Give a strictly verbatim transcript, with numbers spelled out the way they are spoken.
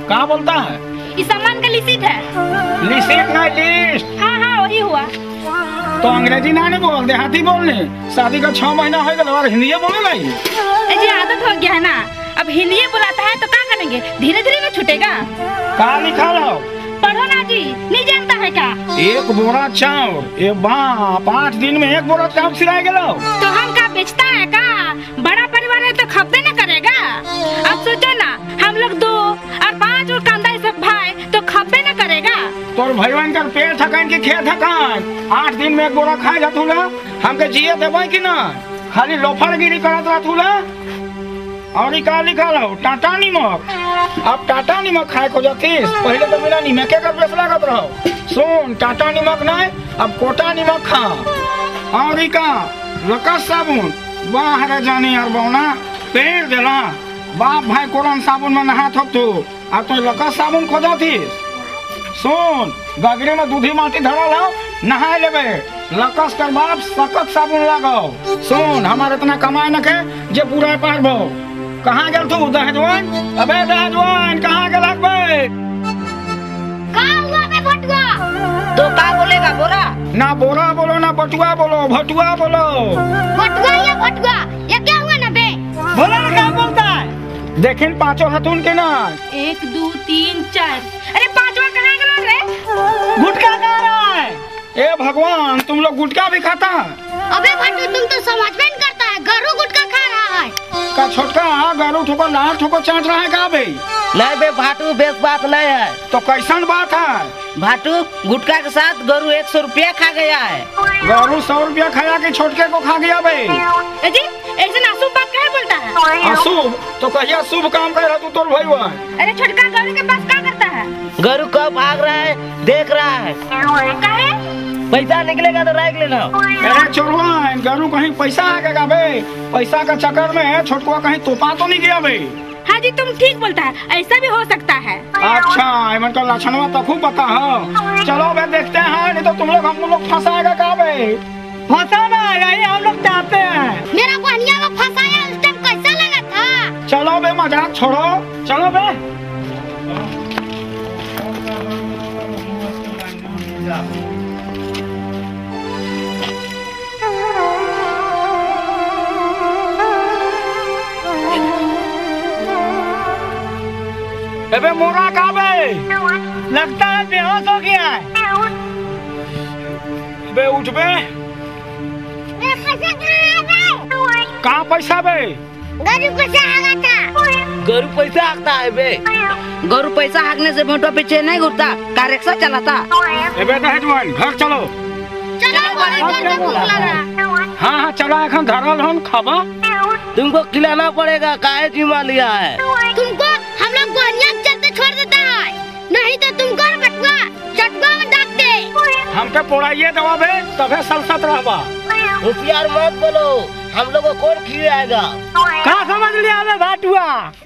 कहाँ बोलता है? इस सामान का लिस्ट है। लिस्ट ना लिस्ट। हाँ हाँ वही हुआ। तो अंग्रेजी ना नहीं बोल, देहाती बोलने। शादी का छह महीना हो गया और हिंदी बोले नहीं। जी आदत हो गया है ना, अब हिंदी बुलाता है तो क्या करेंगे, धीरे धीरे में छूटेगा। कहाँ लिखा लो? पढ़ो ना जी, नहीं जानता है क्या? एक बोरा चावल, एक बाप आठ दिन में एक बोरा चावल सिलाए गलो। तो हम का बेचता है का? बड़ा परिवार है तो खपे न करेगा। अब सोचो ना, हम लोग दो और पाँच और कांदा सब भाई तो खपे न करेगा। तोर भैया का पेट थकान की खेत थकान, आठ दिन में एक बोरा खाए जातू ना, हमके जिये देवे की ना? खाली लोफड़गिरी करत रहतू ना। और का लिखा लो टाटा नमक। अब टाटा नमक खाए को जातीस, पहले तो मेरा नमक के कर बेस लागत रहो। सुन, टाटा नमक नहीं, अब कोटा नमक खा। और का रकस साबुन, बाहर जाने यार बौना पेड़ देला। बाप भाई कोरन साबुन में नहा थक तू, अब तो रकस साबुन खो जातीस। सुन, गगरे में दूधी माटी धरा लो, नहा लेबे। लकस कर बाप सकत साबुन लगाओ। सुन, हमारे इतना कमाए न के जे पूरा पारबो। कहाँ गल तू दहजवान? अबे दहजवान कहाँ गल बे? कहाँ हुआ बे भटुआ? तो क्या बोलेगा बोरा? ना बोरा बोलो ना बटुआ बोलो, भटुआ बोलो। भटुआ या भटुआ, ये क्या हुआ ना बे? बोला ना क्या बोलता है? देखिन पांचों हथुन के ना। एक दो तीन चार, अरे पांचवा कहाँ गया रे? गुटखा खा रहा है। ए भगवान, तुम लोग गुटखा भी खाता है? अबे भटू, तुम तो समझ में नहीं करता है, गरू गुटखा खा रहा है। का छोटका गरू ठोको लार ठोको चाट रहा है का बे? नहीं बे भाटू, बेस बात नहीं है। तो कैसन बात है? भाटू, गुटखा के साथ गरू एक सौ रुपया खा गया है। गरू सौ रुपया खाया के छोटके को खा गया बे? जी ऐसे अशुभ बात क्या बोलता है? अशुभ? तो कहिया शुभ काम कर रहा तू तोर भाई हुआ? अरे छोटका गरू के पास क्या करता है? गरू कब भाग रहा है देख रहा है। काहे? पैसा निकलेगा तो रख लेना। अरे चोरवान, गरू कहीं पैसा आएगा बे? पैसा का चक्कर में छोटकुआ कहीं तोपा तो नहीं गया बे? हाँ जी तुम ठीक बोलता है, ऐसा भी हो सकता है। अच्छा, इमन का लक्षणवा तो खूब पता है। चलो बे देखते हैं, नहीं तो तुम लोग हम लोग फंसाएगा का बे? फंसाना यही हम लोग चाहते हैं। मेरा बहनिया को फंसाया उस टाइम कैसा लगा था? चलो बे मजाक छोड़ो, चलो बे। अबे मोरा का बे? लगता है बेहोश हो गया है। बे उठ बे। कहाँ पैसा बे? गरू पैसा आगा था। गरू पैसा हाँकता है बे। गरू पैसा हाँकने से मोटो पीछे नहीं घूरता, कार रिक्शा चलाता। अबे दहजवान, घर चलो। चलो हाँ हाँ चलो, এখন धरल हम खाबा। तुमको खिलाना पड़ेगा, काहे जिम्मा लिया है? तुमको हम लोग बहनिया चलते छोड़ देता है, नहीं तो तुमको बटुआ चटुआ में डाक दे। हमके पोड़ाइए दवा बे, तबे सलसत रहबा। होशियार मत बोलो, हम लोग को कौन खिलाएगा? कहाँ समझ लिया बे भाटुआ?